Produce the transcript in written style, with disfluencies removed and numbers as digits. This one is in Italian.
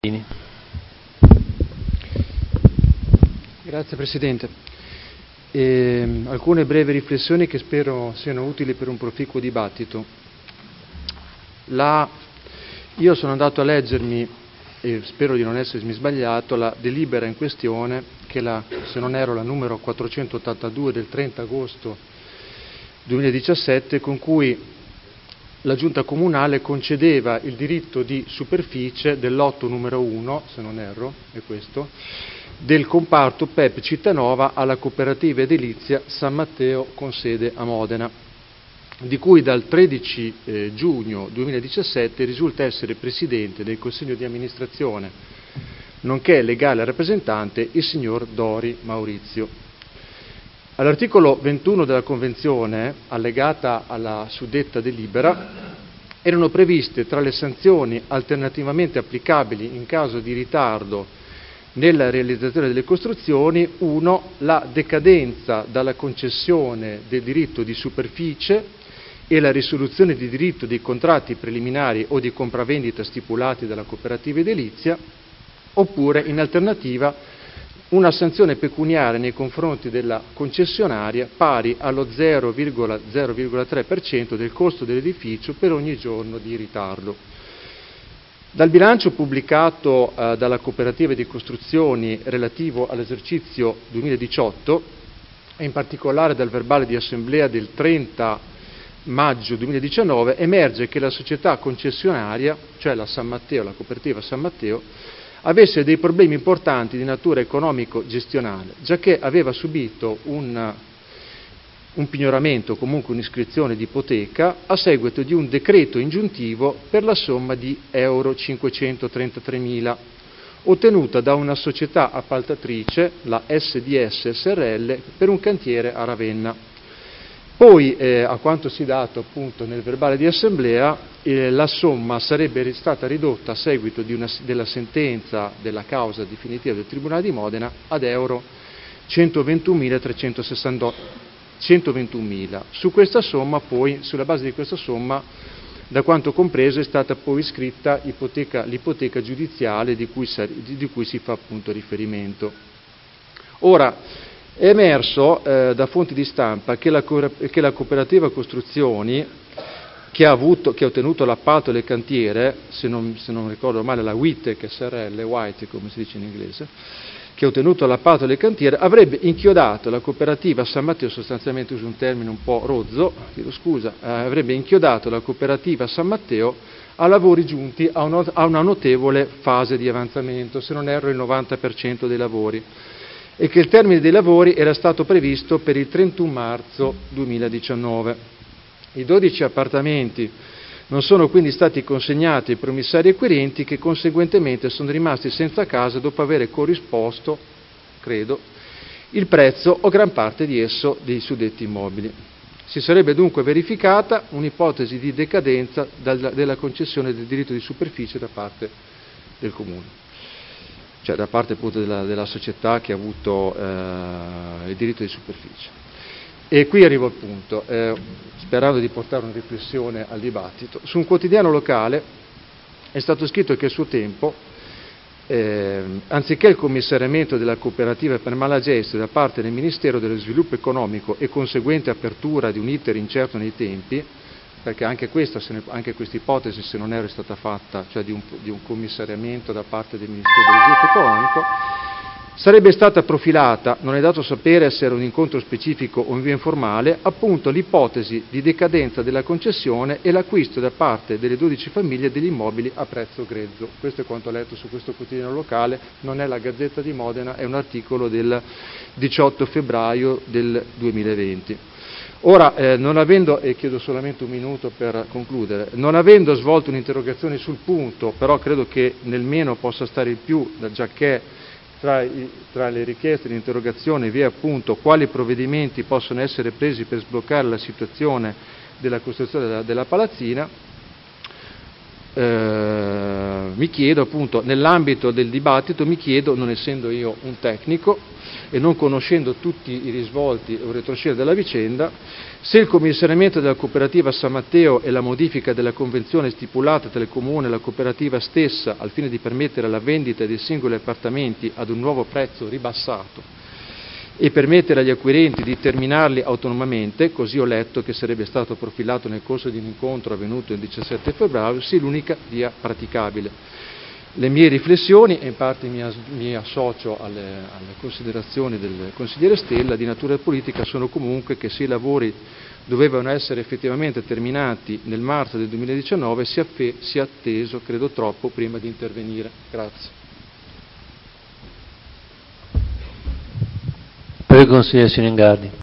Grazie Presidente. Alcune brevi riflessioni che spero siano utili per un proficuo dibattito. Io sono andato a leggermi, e spero di non essermi sbagliato, la delibera in questione, che se non erro la numero 482 del 30 agosto 2017, con cui la Giunta Comunale concedeva il diritto di superficie del lotto numero 1, se non erro, è questo, del comparto PEP Cittanova alla cooperativa edilizia San Matteo con sede a Modena, di cui dal 13 giugno 2017 risulta essere presidente del Consiglio di amministrazione, nonché legale rappresentante, il signor Dori Maurizio. All'articolo 21 della Convenzione, allegata alla suddetta delibera, erano previste tra le sanzioni alternativamente applicabili in caso di ritardo nella realizzazione delle costruzioni, la decadenza dalla concessione del diritto di superficie e la risoluzione di diritto dei contratti preliminari o di compravendita stipulati dalla cooperativa edilizia, oppure, in alternativa, una sanzione pecuniaria nei confronti della concessionaria pari allo 0,3% del costo dell'edificio per ogni giorno di ritardo. Dal bilancio pubblicato dalla cooperativa di costruzioni relativo all'esercizio 2018, e in particolare dal verbale di assemblea del 30 maggio 2019, emerge che la società concessionaria, cioè la cooperativa San Matteo, avesse dei problemi importanti di natura economico-gestionale, giacché aveva subito un pignoramento, comunque un'iscrizione di ipoteca, a seguito di un decreto ingiuntivo per la somma di euro 533.000, ottenuta da una società appaltatrice, la SDS SRL, per un cantiere a Ravenna. Poi, a quanto si dato appunto nel verbale di assemblea, la somma sarebbe stata ridotta a seguito della sentenza della causa definitiva del Tribunale di Modena ad euro 121.000. Su questa somma poi, sulla base di questa somma, da quanto compreso, è stata poi iscritta l'ipoteca giudiziale di cui si fa appunto riferimento. Ora, è emerso da fonti di stampa che la cooperativa costruzioni, che ha ottenuto l'appalto del cantiere, se non ricordo male la WITEC SRL, White come si dice in inglese, che ha ottenuto l'appalto del cantiere, avrebbe inchiodato la cooperativa San Matteo, sostanzialmente uso un termine un po' rozzo, avrebbe inchiodato la cooperativa San Matteo a lavori giunti a una notevole fase di avanzamento, se non erro il 90% dei lavori, e che il termine dei lavori era stato previsto per il 31 marzo 2019. I 12 appartamenti non sono quindi stati consegnati ai promissari acquirenti, che conseguentemente sono rimasti senza casa dopo aver corrisposto, credo, il prezzo o gran parte di esso dei suddetti immobili. Si sarebbe dunque verificata un'ipotesi di decadenza della concessione del diritto di superficie da parte del Comune, cioè da parte appunto della società che ha avuto il diritto di superficie. E qui arrivo al punto, sperando di portare una riflessione al dibattito. Su un quotidiano locale è stato scritto che a suo tempo, anziché il commissariamento della cooperativa per malagestio da parte del Ministero dello Sviluppo Economico e conseguente apertura di un iter incerto nei tempi, perché anche questa ipotesi, se non era stata fatta, cioè di un commissariamento da parte del Ministero dello Sviluppo Economico, sarebbe stata profilata, non è dato sapere se era un incontro specifico o in via informale, appunto l'ipotesi di decadenza della concessione e l'acquisto da parte delle 12 famiglie degli immobili a prezzo grezzo. Questo è quanto ho letto su questo quotidiano locale, non è la Gazzetta di Modena, è un articolo del 18 febbraio del 2020. Ora, e chiedo solamente un minuto per concludere, non avendo svolto un'interrogazione sul punto, però credo che nel meno possa stare il più, giacché tra le richieste di interrogazione vi è appunto quali provvedimenti possono essere presi per sbloccare la situazione della costruzione della palazzina, mi chiedo appunto, nell'ambito del dibattito, non essendo io un tecnico e non conoscendo tutti i risvolti o retroscena della vicenda, se il commissariamento della cooperativa San Matteo e la modifica della convenzione stipulata tra il Comune e la cooperativa stessa al fine di permettere la vendita dei singoli appartamenti ad un nuovo prezzo ribassato e permettere agli acquirenti di terminarli autonomamente, così ho letto che sarebbe stato profilato nel corso di un incontro avvenuto il 17 febbraio, sia l'unica via praticabile. Le mie riflessioni, e in parte mi associo alle considerazioni del consigliere Stella, di natura politica, sono comunque che se i lavori dovevano essere effettivamente terminati nel marzo del 2019 si è atteso, credo troppo, prima di intervenire. Grazie. Prego, consigliere Sciringardi.